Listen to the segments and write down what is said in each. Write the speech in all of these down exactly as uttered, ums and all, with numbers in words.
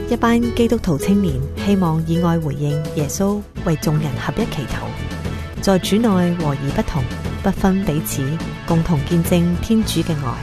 一班基督徒青年希望以愛回應耶穌為眾人合一祈禱，在主內和而不同，不分彼此，共同見證天主嘅愛。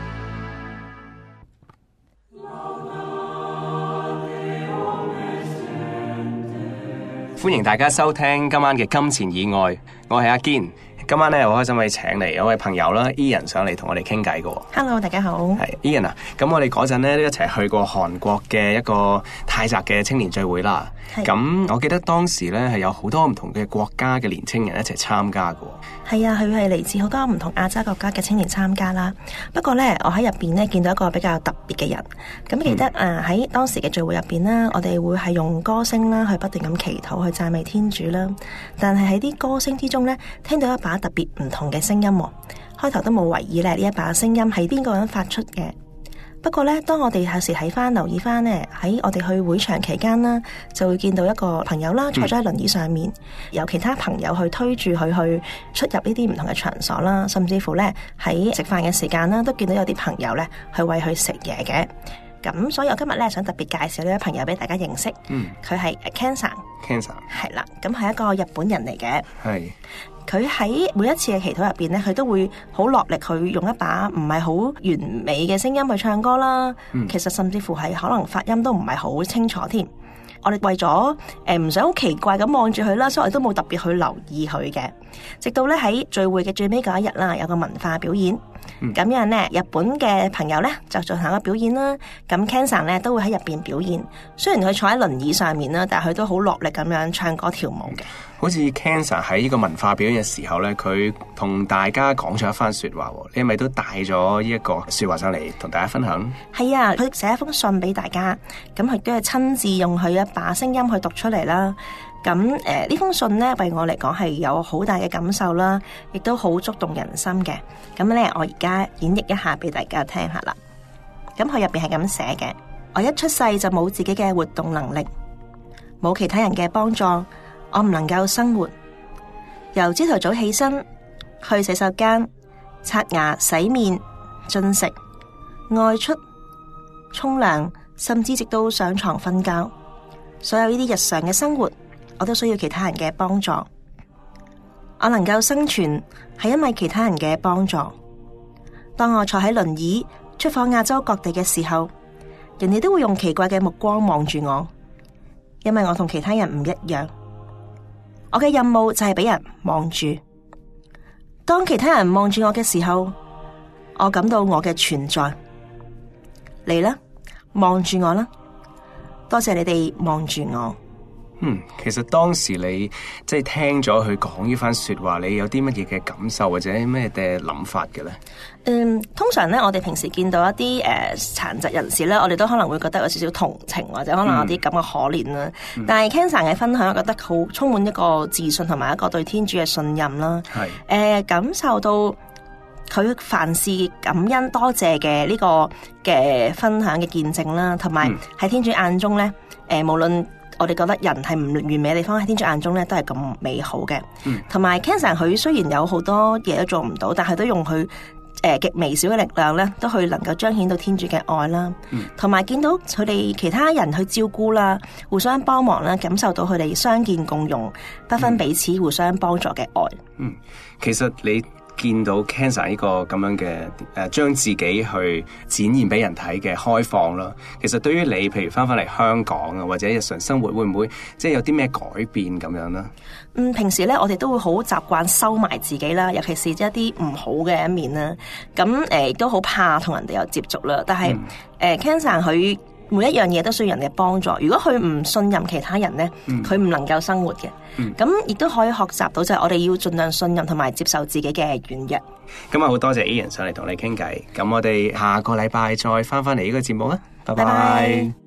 歡迎大家收聽今晚嘅金錢以外，我係阿堅。今晚咧，好開心可以請嚟有位朋友啦 ，Ian 上嚟同我哋傾偈嘅。 Hello， 大家好。 係 Ian 啊，咁我哋嗰陣咧都一齊去過韓國嘅一個泰澤嘅青年聚會啦。咁我記得當時咧係有好多唔同嘅國家嘅年青人一齊參加嘅。 係啊，佢係嚟自好多唔同亞洲國家嘅青年參加啦。不過咧，我喺入邊咧見到一個比較特別嘅人。咁記得誒喺、嗯、當時嘅聚會入邊啦，我哋會係用歌聲啦去不斷咁祈禱去讚美天主啦。但係喺啲歌聲之中咧，聽到一把特別唔同嘅聲音。開頭都冇懷疑咧呢一把聲音係邊個人發出嘅。不過咧，當我哋有時睇翻、留意翻咧，喺我哋去會場期間啦，就會見到一個朋友啦，坐咗喺輪椅上面，嗯、有其他朋友去推住佢去出入呢啲唔同嘅場所啦，甚至乎咧喺食飯嘅時間啦，都見到有啲朋友咧去餵佢食嘢嘅。咁所以我今日咧想特別介紹呢位朋友俾大家認識。嗯，佢係 Ken-san。Ken-san 係啦，咁係一個日本人嚟嘅。係。佢喺每一次嘅祈禱入邊咧，佢都會好落力去用一把唔係好完美嘅聲音去唱歌啦。嗯、其實甚至乎係可能發音都唔係好清楚添。我哋為咗誒唔想好奇怪咁望住佢啦，所以我哋都冇特別去留意佢嘅。直到咧喺聚會嘅最尾嗰一日啦，有個文化表演。咁樣咧，日本嘅朋友咧就進行一個表演啦。咁 Ken-san 咧都會喺入邊表演。雖然佢坐喺輪椅上面啦，但係佢都好落力咁樣唱歌跳舞嘅。 好似 Ken-san 喺呢個文化表演嘅時候咧，佢同大家講咗一番說話。你係咪都帶咗呢一個說話上嚟同大家分享？ 係啊，佢寫一封信俾大家，咁佢都係親自用佢一把聲音去讀出嚟啦。咁誒呢封信咧，為我嚟講係有好大嘅感受啦，亦都好觸動人心嘅。咁咧，我而家演繹一下俾大家聽下啦。咁佢入邊係咁寫嘅：我一出世就冇自己嘅活動能力，冇其他人嘅幫助，我唔能夠生活。由朝頭早起身，去洗手間、刷牙、洗面、進食、外出、沖涼，甚至直到上床瞓覺，所有呢啲日常嘅生活，我都需要其他人嘅幫助。我能夠生存係因為其他人嘅幫助。當我坐喺輪椅出訪亞洲各地嘅時候，人哋都會用奇怪嘅目光望住我，因為我同其他人唔一樣。我嘅任務就係俾人望住。當其他人望住我嘅時候，我感到我嘅存在。嚟啦，望住我啦！多謝你哋望住我。 嗯，其實當時你即係聽咗佢講呢番說話，你有啲乜嘢嘅感受或者咩嘅諗法嘅咧？ 嗯，通常咧，我哋平時見到一啲誒殘疾人士咧，我哋都可能會覺得有少少同情，或者可能有啲咁嘅可憐啦。嗯、但係 Ken-san 嘅分享，我覺得好充滿一個自信同埋一個對天主嘅信任啦。係誒、呃，感受到佢凡事感恩多謝嘅呢個嘅分享嘅見證啦，同埋喺天主眼中咧，誒、呃、無論我哋覺得人係唔完美嘅地方，喺天主眼中咧都係咁美好嘅。同埋 Ken-san 佢雖然有好多嘢都做唔到，但係都用佢誒極微小嘅力量咧，都去能夠彰顯到天主嘅愛啦。同埋、嗯、見到佢哋其他人去照顧啦，互相幫忙啦，感受到佢哋相見共融、不分彼此、互相幫助嘅愛。嗯， 其實你見到 Ken-san 呢個咁樣嘅誒，將自己去展現俾人睇嘅開放啦。其實對於你，譬如翻返嚟香港啊，或者日常生活，會唔會即係有啲咩改變咁樣咧？ 嗯，平時咧我哋都會好習慣收埋自己啦，尤其是一啲唔好嘅一面啦。咁誒亦都好怕同人哋有接觸啦。但係誒 Ken-san 佢每一樣嘢都需要人嘅幫助。如果佢唔信任其他人咧，佢唔、嗯、能夠生活嘅。咁亦都可以學習到就係我哋要盡量信任同埋接受自己嘅軟弱。 今日好多謝 Ian 上嚟同你傾偈。咁我哋下個禮拜再翻返嚟呢個節目啦。拜拜。